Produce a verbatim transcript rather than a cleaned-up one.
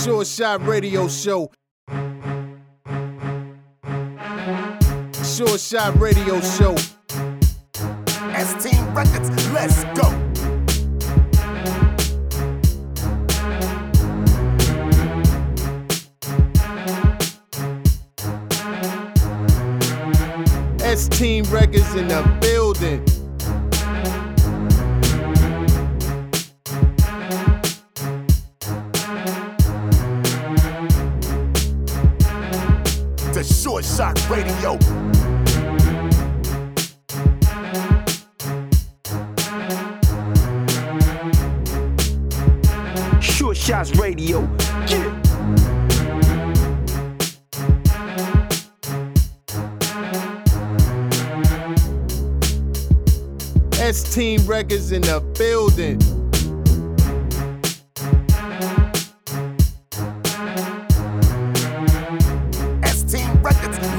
Short Shot Radio Show. Short Shot Radio Show. S-Team Records, let's go. S-Team Records in the building. The Short Shot Radio. Short Shots Radio. Yeah. S-Team Records in the building. S-Team Records,